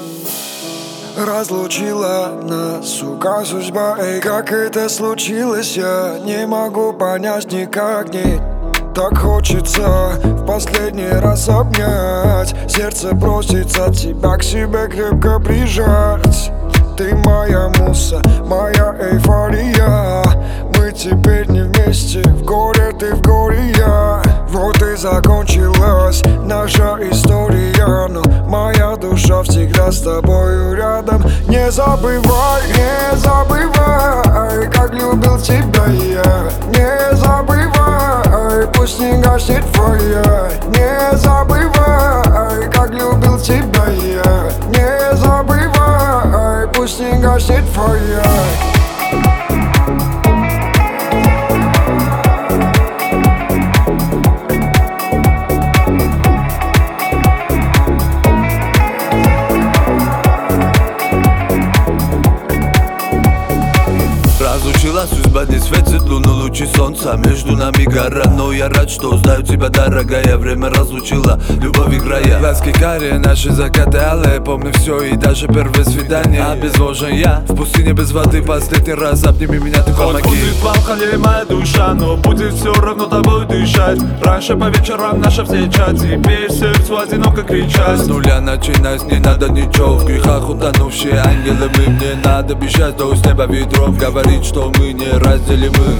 Разлучила нас, сука, судьба. Эй, как это случилось, я не могу понять никак. Не так хочется в последний раз обнять. Сердце просится тебя к себе крепко прижать. Ты моя муса, моя эйфория. Мы теперь не вместе, в горе ты, в горе я. Вот и закончилась наша история, но моя душа всегда с тобою рядом. Не забывай, как любил тебя я. Не забывай, пусть не гаснет фойя. Не забывай, как любил тебя я. Не забывай, пусть не гаснет фойя. Разлучила судьба, не светит луну лучи солнца. Между нами гора, но я рад, что знаю тебя, дорогая. Время разлучила, любовь и края. Глазки карие, наши закаты алые. Помню все и даже первое свидание. Обезвожен я, в пустыне без воды. Последний раз обними меня, ты помоги. Хоть будет в алкоголе моя душа, но будет все равно тобой дышать. Раньше по вечерам наша встреча, теперь сердцу одиноко кричать. С нуля начинать, не надо ничего. В грехах утонувшие ангелы мы. Мне надо бежать до с неба ветров. Говорить, что мы не разделимы.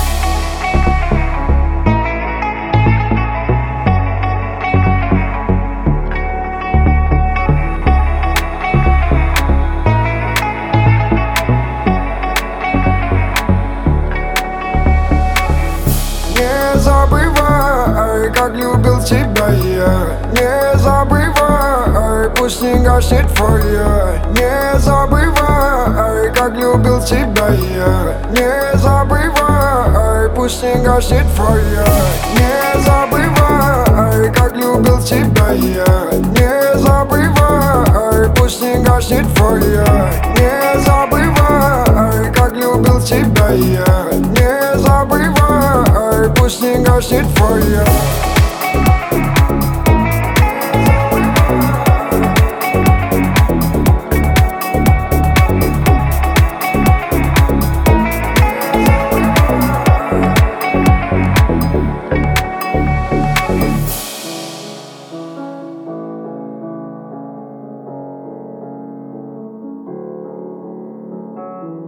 Не забывай, как любил тебя я. Не забывай, пусть не гаснет фойя. Не забывай, как любил тебя я. Не забывай, пусть не гаснет фойя. Не забывай, как любил тебя я. Не забывай, пусть не гаснет фойя. Не забывай, как любил тебя я. Не забывай, пусть не гаснет фойя.